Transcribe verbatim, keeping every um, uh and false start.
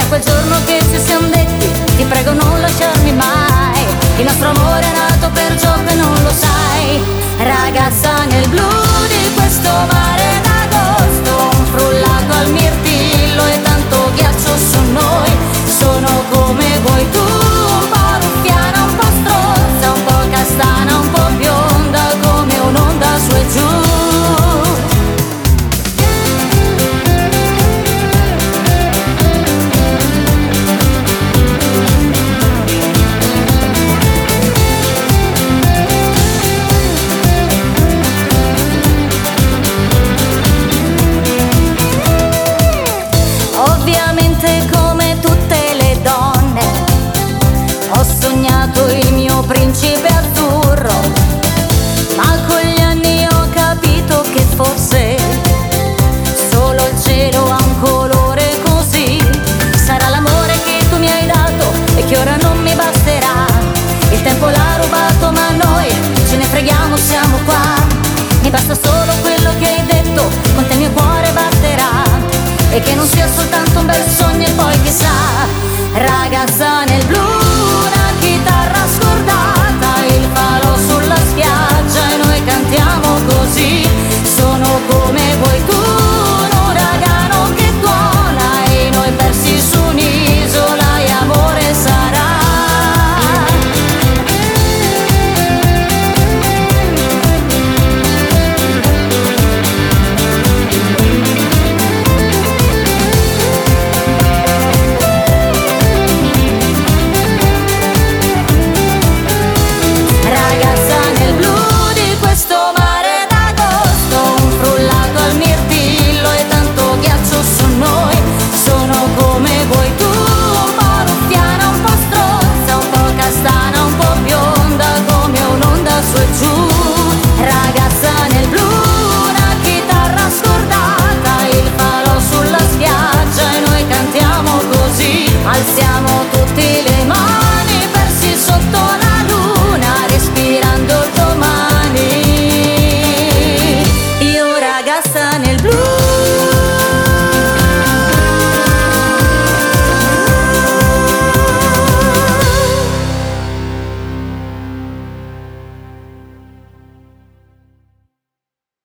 quel giorno che ci siamo detti, ti prego non lasciarmi mai, il nostro amore è nato per gioco e non lo sai. Ragazza nel blu di questo mare d'agosto, un frullato al mirtillo e tanto ghiaccio su noi. Sono come vuoi tu, un po' ruffiana, un po' strozza, un po' castana, un po' bionda, come un'onda su e giù. Il mio principe azzurro, ma con gli anni ho capito che forse solo il cielo ha un colore così. Sarà l'amore che tu mi hai dato e che ora non mi basterà. Il tempo l'ha rubato ma noi ce ne freghiamo, siamo qua. Mi basta solo quello che hai detto, con te il mio cuore batterà. E che non sia soltanto un bel sogno e poi chissà. Ragazza nel blu, scordata, il palo sulla spiaggia e noi cantiamo così. Sono come vuoi tu, un uragano che tuona e noi persi su un'isola e amore sarà. Alziamo tutti